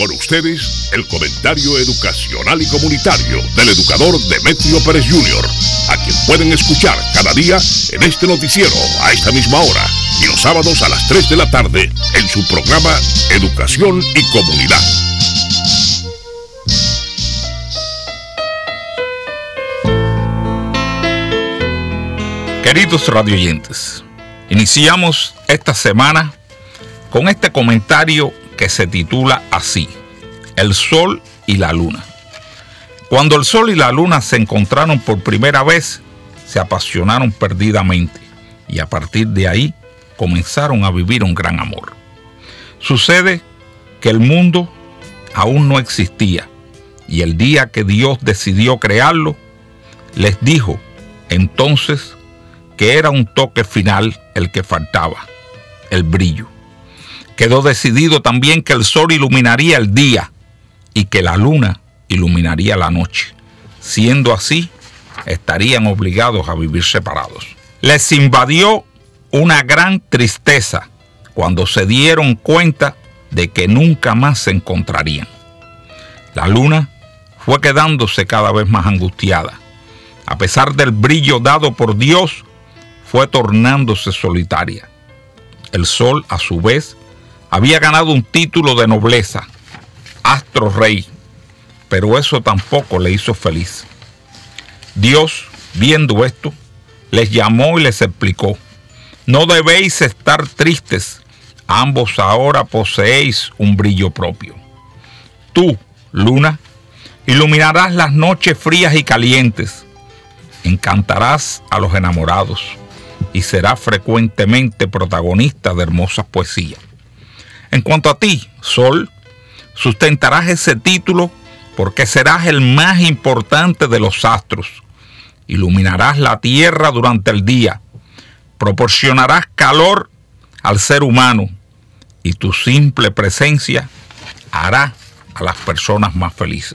Con ustedes, el comentario educacional y comunitario del educador Demetrio Pérez Jr., a quien pueden escuchar cada día en este noticiero a esta misma hora y los sábados a las 3 de la tarde en su programa Educación y Comunidad. Queridos radioyentes, iniciamos esta semana con este comentario que se titula así: El Sol y la Luna. Cuando el Sol y la Luna se encontraron por primera vez, se apasionaron perdidamente y a partir de ahí comenzaron a vivir un gran amor. Sucede que el mundo aún no existía y el día que Dios decidió crearlo, les dijo entonces que era un toque final el que faltaba: el brillo. Quedó decidido también que el sol iluminaría el día y que la luna iluminaría la noche. Siendo así, estarían obligados a vivir separados. Les invadió una gran tristeza cuando se dieron cuenta de que nunca más se encontrarían. La luna fue quedándose cada vez más angustiada. A pesar del brillo dado por Dios, fue tornándose solitaria. El sol, a su vez, había ganado un título de nobleza, astro rey, pero eso tampoco le hizo feliz. Dios, viendo esto, les llamó y les explicó: no debéis estar tristes, ambos ahora poseéis un brillo propio. Tú, luna, iluminarás las noches frías y calientes, encantarás a los enamorados y serás frecuentemente protagonista de hermosas poesías. En cuanto a ti, Sol, sustentarás ese título porque serás el más importante de los astros. Iluminarás la tierra durante el día, proporcionarás calor al ser humano y tu simple presencia hará a las personas más felices.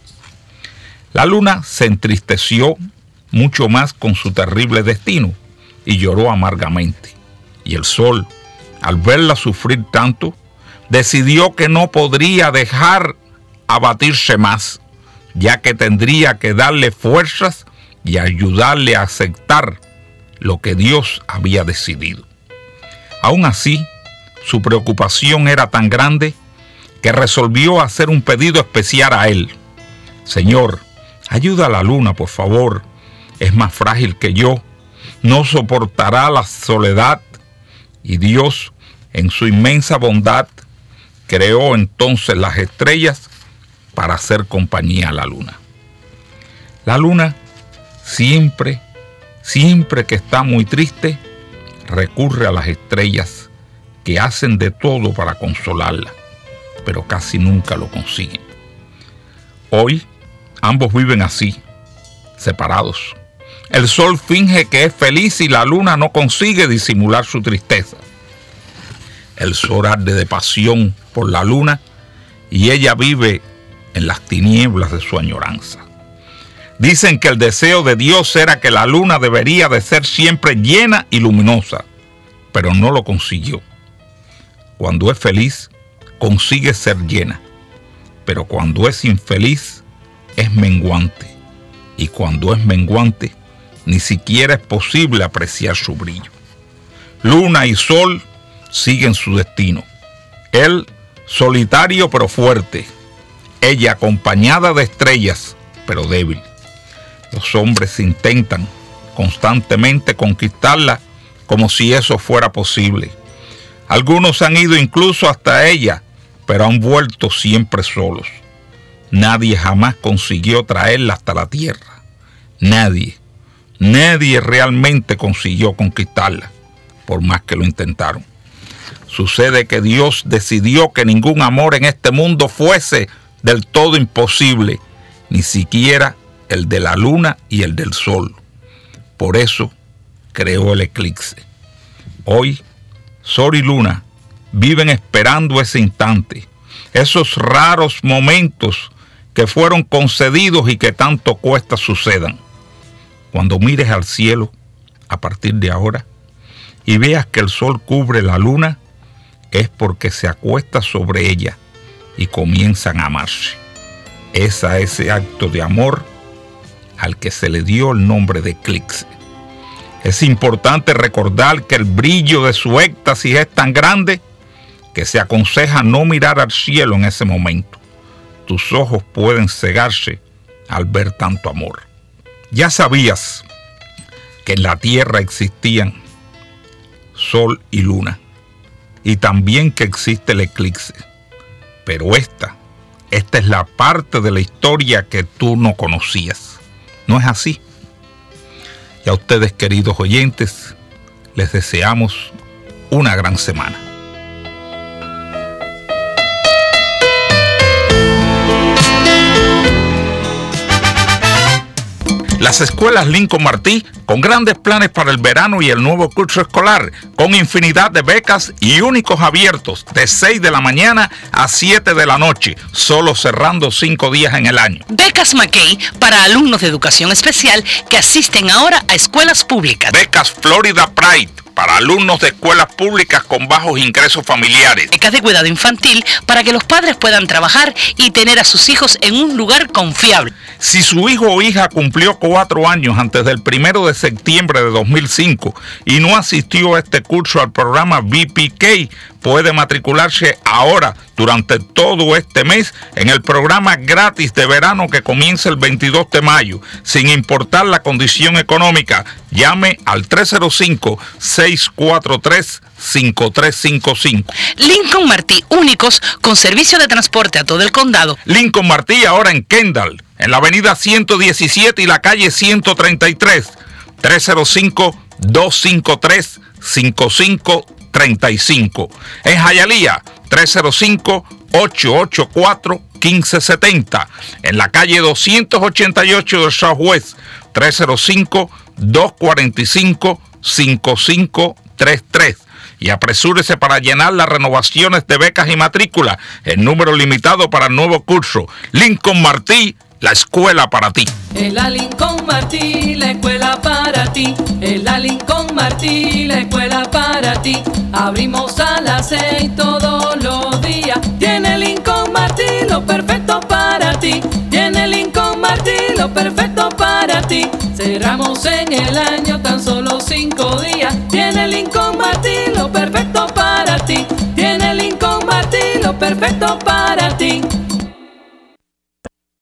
La luna se entristeció mucho más con su terrible destino y lloró amargamente. Y el sol, al verla sufrir tanto, decidió que no podría dejar abatirse más, ya que tendría que darle fuerzas y ayudarle a aceptar lo que Dios había decidido. Aún así, su preocupación era tan grande que resolvió hacer un pedido especial a él. Señor, ayuda a la luna, por favor. Es más frágil que yo, no soportará la soledad. Y Dios, en su inmensa bondad, creó entonces las estrellas para hacer compañía a la luna. La luna siempre que está muy triste, recurre a las estrellas que hacen de todo para consolarla, pero casi nunca lo consiguen. Hoy ambos viven así, separados. El sol finge que es feliz y la luna no consigue disimular su tristeza. El sol arde de pasión por la luna y ella vive en las tinieblas de su añoranza. Dicen que el deseo de Dios era que la luna debería de ser siempre llena y luminosa, pero no lo consiguió. Cuando es feliz, consigue ser llena, pero cuando es infeliz, es menguante. Y cuando es menguante, ni siquiera es posible apreciar su brillo. Luna y sol siguen su destino. Él solitario pero fuerte, ella acompañada de estrellas pero débil. Los hombres intentan constantemente conquistarla como si eso fuera posible. Algunos han ido incluso hasta ella, pero han vuelto siempre solos. Nadie jamás consiguió traerla hasta la tierra. Nadie realmente consiguió conquistarla, por más que lo intentaron. Sucede que Dios decidió que ningún amor en este mundo fuese del todo imposible, ni siquiera el de la luna y el del sol. Por eso creó el eclipse. Hoy, sol y luna viven esperando ese instante, esos raros momentos que fueron concedidos y que tanto cuesta sucedan. Cuando mires al cielo, a partir de ahora, y veas que el sol cubre la luna, es porque se acuesta sobre ella y comienzan a amarse. Es a ese acto de amor al que se le dio el nombre de eclipse. Es importante recordar que el brillo de su éxtasis es tan grande que se aconseja no mirar al cielo en ese momento. Tus ojos pueden cegarse al ver tanto amor. Ya sabías que en la tierra existían sol y luna, y también que existe el eclipse. Pero esta es la parte de la historia que tú no conocías. ¿No es así? Y a ustedes, queridos oyentes, les deseamos una gran semana. Las escuelas Lincoln Martí, con grandes planes para el verano y el nuevo curso escolar, con infinidad de becas y únicos abiertos de 6 de la mañana a 7 de la noche, solo cerrando 5 días en el año. Becas McKay para alumnos de educación especial que asisten ahora a escuelas públicas. Becas Florida Pride para alumnos de escuelas públicas con bajos ingresos familiares. Becas de cuidado infantil para que los padres puedan trabajar y tener a sus hijos en un lugar confiable. Si su hijo o hija cumplió 4 años antes del 1 de septiembre de 2005 y no asistió a este curso al programa VPK, puede matricularse ahora durante todo este mes en el programa gratis de verano que comienza el 22 de mayo, sin importar la condición económica. Llame al 305-643-5355. Lincoln Martí, únicos con servicio de transporte a todo el condado. Lincoln Martí ahora en Kendall, en la avenida 117 y la calle 133. 305-253-5535. En Hialeah, 305-884-1570. En la calle 288 del Southwest, 305-245-5533. Y apresúrese para llenar las renovaciones de becas y matrícula en número limitado para el nuevo curso. Lincoln Martí, la escuela para ti. En la Lincoln Martí, la escuela para ti. En la Lincoln Martí, la escuela para ti. Abrimos a las 6 todos los días. Tiene Lincoln Martí lo perfecto para ti. Tiene Lincoln Martí lo perfecto para ti. Cerramos en el año tan solo 5 días. Tiene Lincoln Martí lo perfecto para ti. Tiene Lincoln Martí lo perfecto